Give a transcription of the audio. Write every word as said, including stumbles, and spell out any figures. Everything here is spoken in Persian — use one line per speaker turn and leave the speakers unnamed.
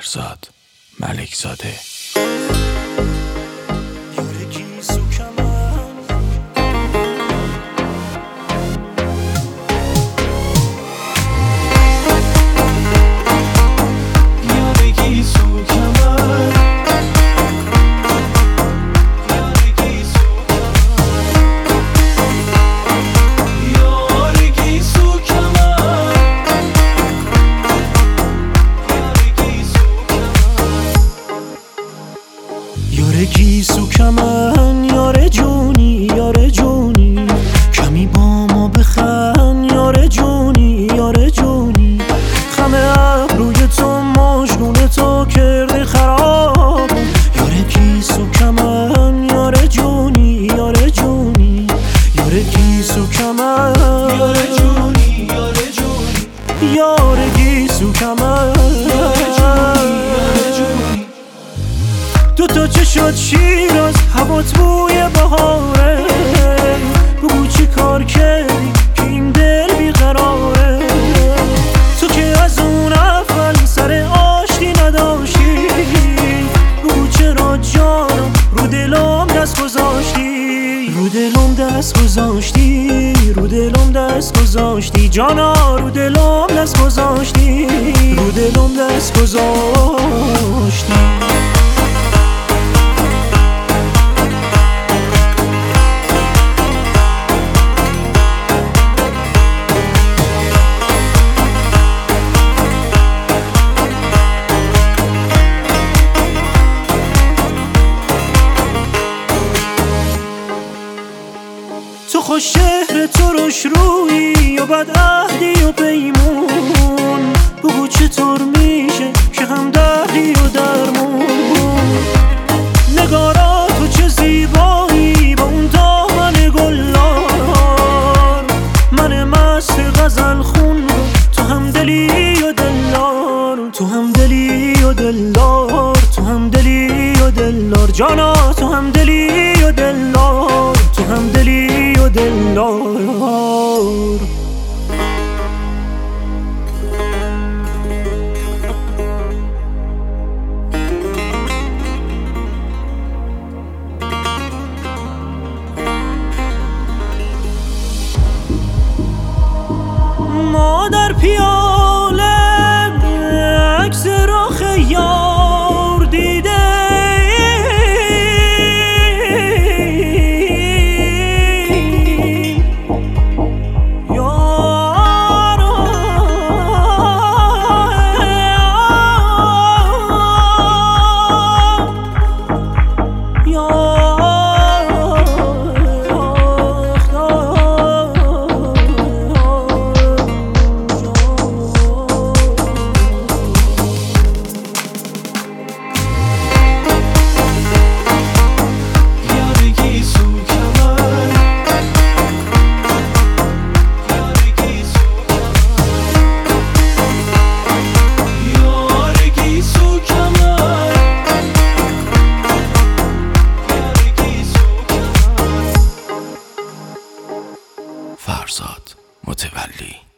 فرزاد ملکزاده.
یاره گیسو کمن یاره جونی یاره جونی کمی با ما بخن یاره جونی یاره جونی خمه ابروی تو مجنون تو کرده خراب یاره گیسو کمن یاره جونی یاره جونی یاره گیسو کمن یاره جونی یاره جونی یاره گیسو کمن دو تا چه شد شیراز هوات بوی بهاره بگو چی کار کردی که این دل بیقراره تو که از اون اول سر آشتی نداشتی بگو چرا جانم رو دلم دست گذاشتی رو دلم دست گذاشتی رو دلم دست گذاشتی جانا رو دلم دست گذاشتی رو دلم دست گذاشتی. تو خوش شهر تو روش روی و بد عهدی و پیمون بگو چطور میشه که هم دردی و درمون نگارا تو چه زیبایی با اون دامن گلار من مست غزل خون تو هم دلی و دلار تو هم دلی و دلار تو هم دلی و دلار جانا تو هم دلی و دلار تو هم دلی و دلار. ما در پیاله عکس رخ یار دیده
فرزاد متولی.